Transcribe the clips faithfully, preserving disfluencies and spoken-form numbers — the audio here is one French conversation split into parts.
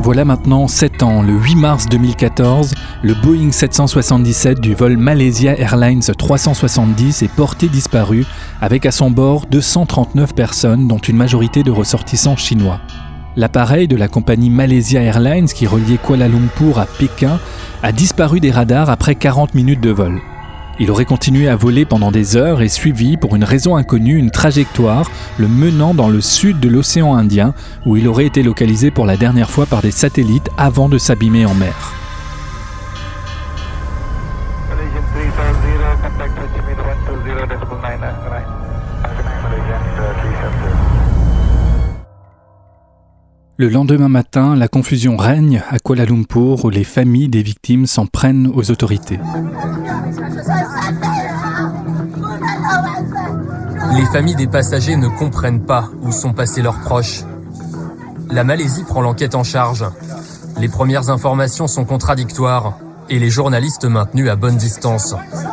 Voilà maintenant sept ans, le huit mars deux mille quatorze, le Boeing sept cent soixante-dix-sept du vol Malaysia Airlines trois cent soixante-dix est porté disparu avec à son bord deux cent trente-neuf personnes, dont une majorité de ressortissants chinois. L'appareil de la compagnie Malaysia Airlines qui reliait Kuala Lumpur à Pékin a disparu des radars après quarante minutes de vol. Il aurait continué à voler pendant des heures et suivi, pour une raison inconnue, une trajectoire le menant dans le sud de l'océan Indien, où il aurait été localisé pour la dernière fois par des satellites avant de s'abîmer en mer. Le lendemain matin, la confusion règne à Kuala Lumpur, où les familles des victimes s'en prennent aux autorités. Les familles des passagers ne comprennent pas où sont passés leurs proches. La Malaisie prend l'enquête en charge. Les premières informations sont contradictoires et les journalistes maintenus à bonne distance.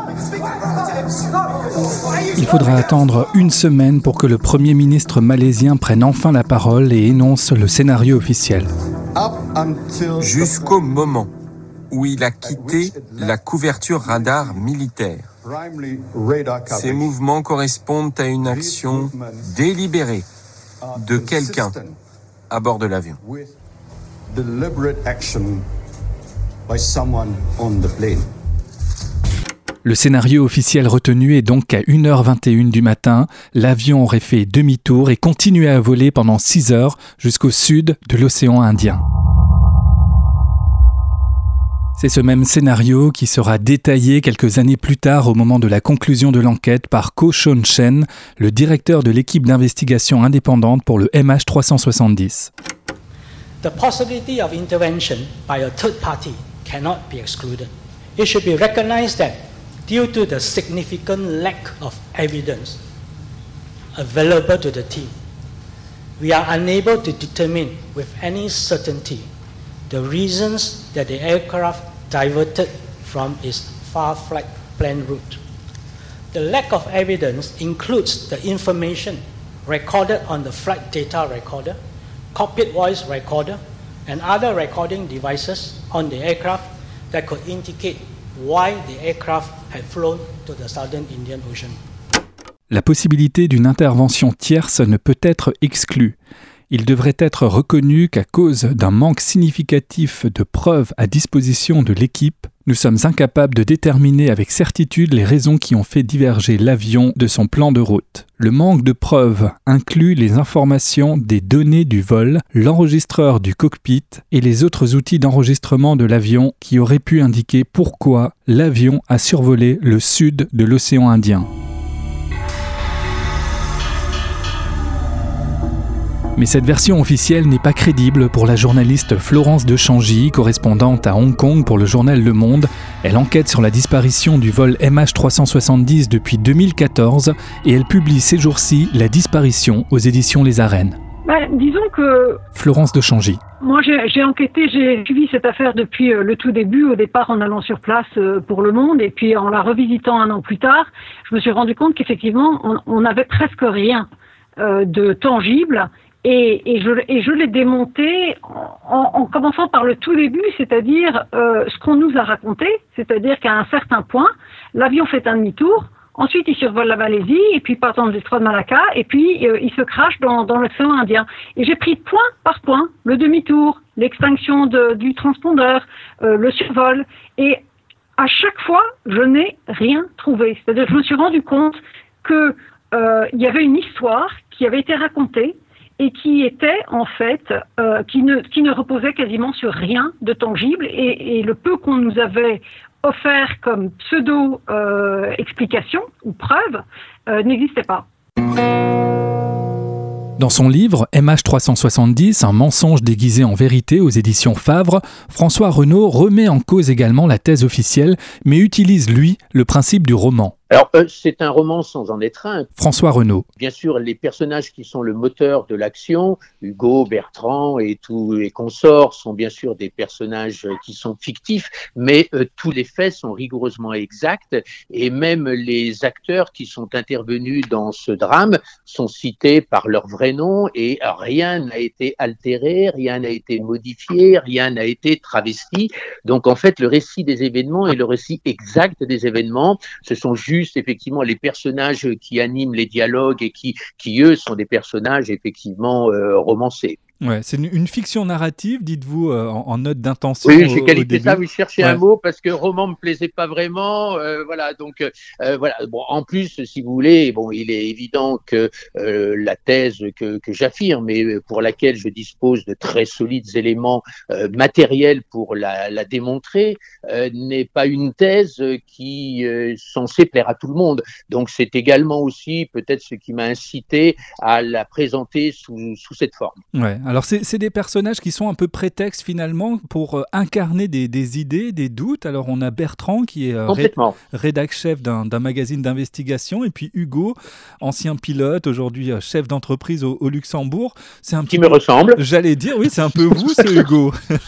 Il faudra attendre une semaine pour que le Premier ministre malaisien prenne enfin la parole et énonce le scénario officiel. Jusqu'au moment où il a quitté la couverture radar militaire. Ces mouvements correspondent à une action délibérée de quelqu'un à bord de l'avion. Le scénario officiel retenu est donc qu'à une heure vingt et une du matin, l'avion aurait fait demi-tour et continué à voler pendant six heures jusqu'au sud de l'océan Indien. C'est ce même scénario qui sera détaillé quelques années plus tard au moment de la conclusion de l'enquête par Ko Sean Chen, le directeur de l'équipe d'investigation indépendante pour le M H trois cent soixante-dix. The possibility of intervention by a third party cannot be excluded. It should be recognized that due to the significant lack of evidence available to the team, we are unable to determine with any certainty the reasons that the aircraft diverted from its far flight plan route. The lack of evidence includes the information recorded on the flight data recorder, cockpit voice recorder, and other recording devices on the aircraft that could indicate why the aircraft had flown to the southern Indian Ocean. La possibilité d'une intervention tierce ne peut être exclue. Il devrait être reconnu qu'à cause d'un manque significatif de preuves à disposition de l'équipe, nous sommes incapables de déterminer avec certitude les raisons qui ont fait diverger l'avion de son plan de route. Le manque de preuves inclut les informations des données du vol, l'enregistreur du cockpit et les autres outils d'enregistrement de l'avion qui auraient pu indiquer pourquoi l'avion a survolé le sud de l'océan Indien. Mais cette version officielle n'est pas crédible pour la journaliste Florence de Changy, correspondante à Hong Kong pour le journal Le Monde. Elle enquête sur la disparition du vol M H trois cent soixante-dix depuis deux mille quatorze et elle publie ces jours-ci La disparition aux éditions Les Arènes. Ben, disons que... Florence de Changy. Moi, j'ai, j'ai enquêté, j'ai suivi cette affaire depuis euh, le tout début, au départ en allant sur place euh, pour Le Monde, et puis en la revisitant un an plus tard, je me suis rendu compte qu'effectivement, on n'avait presque rien euh, de tangible. Et, et, je, et je l'ai démonté en, en commençant par le tout début, c'est-à-dire euh, ce qu'on nous a raconté, c'est-à-dire qu'à un certain point, l'avion fait un demi-tour, ensuite il survole la Malaisie, et puis part dans le détroit de Malacca, et puis euh, il se crache dans, dans l'océan Indien. Et j'ai pris point par point le demi-tour, l'extinction de, du transpondeur, euh, le survol, et à chaque fois, je n'ai rien trouvé. C'est-à-dire que je me suis rendu compte que euh, il y avait une histoire qui avait été racontée, et qui était en fait, euh, qui ne qui ne reposait quasiment sur rien de tangible, et, et le peu qu'on nous avait offert comme pseudo euh, explication ou preuve euh, n'existait pas. Dans son livre M H trois cent soixante-dix, un mensonge déguisé en vérité aux éditions Favre, François Renaud remet en cause également la thèse officielle, mais utilise lui le principe du roman. Alors, euh, c'est un roman sans en être un. François Renaud. Bien sûr, les personnages qui sont le moteur de l'action, Hugo, Bertrand et tous les consorts, sont bien sûr des personnages qui sont fictifs, mais euh, tous les faits sont rigoureusement exacts et même les acteurs qui sont intervenus dans ce drame sont cités par leur vrai nom et rien n'a été altéré, rien n'a été modifié, rien n'a été travesti. Donc, en fait, le récit des événements est le récit exact des événements. Ce sont juste juste effectivement les personnages qui animent les dialogues et qui, qui eux, sont des personnages effectivement euh, romancés. Ouais, c'est une, une fiction narrative, dites-vous, euh, en, en note d'intention. Oui, j'ai au, qualifié au ça, oui, je cherchais ouais. un mot parce que roman me plaisait pas vraiment, euh, voilà, donc euh, voilà. Bon, en plus, si vous voulez, bon, il est évident que euh, la thèse que, que j'affirme et pour laquelle je dispose de très solides éléments euh, matériels pour la, la démontrer, euh, n'est pas une thèse qui euh, est censée plaire à tout le monde. Donc, c'est également aussi peut-être ce qui m'a incité à la présenter sous, sous cette forme. Ouais. Alors, c'est, c'est des personnages qui sont un peu prétexte finalement pour euh, incarner des, des idées, des doutes. Alors, on a Bertrand qui est euh, ré- rédac-chef d'un, d'un magazine d'investigation et puis Hugo, ancien pilote, aujourd'hui euh, chef d'entreprise au, au Luxembourg. C'est un qui petit me peu... ressemble. J'allais dire, oui, c'est un peu vous, ce Hugo.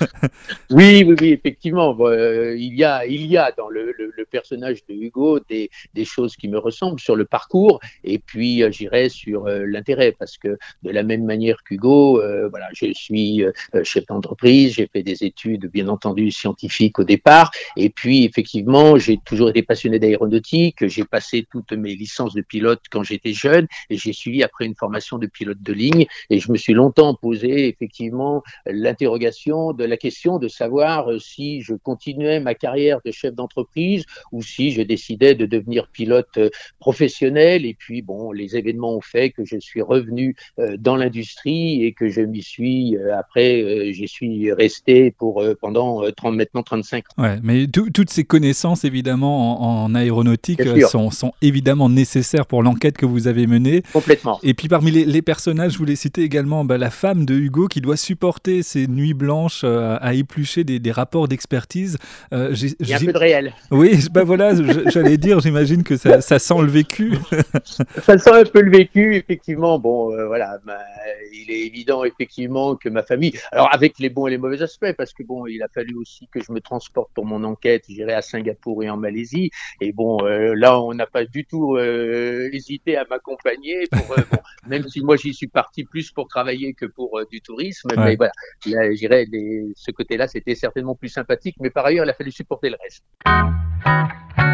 Oui, oui, oui, effectivement. Bon, euh, il y a, il y a dans le, le, le personnage de Hugo des, des choses qui me ressemblent sur le parcours et puis euh, j'irai sur euh, l'intérêt parce que de la même manière qu'Hugo, euh, voilà, je suis euh, chef d'entreprise, j'ai fait des études bien entendu scientifiques au départ et puis effectivement j'ai toujours été passionné d'aéronautique, j'ai passé toutes mes licences de pilote quand j'étais jeune et j'ai suivi après une formation de pilote de ligne et je me suis longtemps posé effectivement l'interrogation de la question de savoir si je continuais ma carrière de chef d'entreprise ou si je décidais de devenir pilote professionnel et puis bon les événements ont fait que je suis revenu euh, dans l'industrie et que je m'y suis euh, après euh, j'y suis resté pour euh, pendant euh, trente maintenant trente-cinq ans. Ouais, mais tout, toutes ces connaissances évidemment en, en aéronautique sont, sont évidemment nécessaires pour l'enquête que vous avez menée. Complètement. Et puis parmi les, les personnages, je voulais citer également bah, la femme de Hugo qui doit supporter ces nuits blanches euh, à éplucher des, des rapports d'expertise. Euh, j'ai, Il y a j'ai... un peu de réel. Oui, bah voilà, j'allais dire, j'imagine que ça, ça sent le vécu. Ça sent un peu le vécu, effectivement. Bon, euh, voilà, bah, il est évident effectivement que ma famille, alors avec les bons et les mauvais aspects, parce que bon, il a fallu aussi que je me transporte pour mon enquête. J'irai à Singapour et en Malaisie, et bon, euh, là, on n'a pas du tout euh, hésité à m'accompagner. Pour, euh, bon, même si moi j'y suis parti plus pour travailler que pour euh, du tourisme, ouais. Mais voilà, là, j'irai les, ce côté-là, c'était certainement plus sympathique. Mais par ailleurs, il a fallu supporter le reste.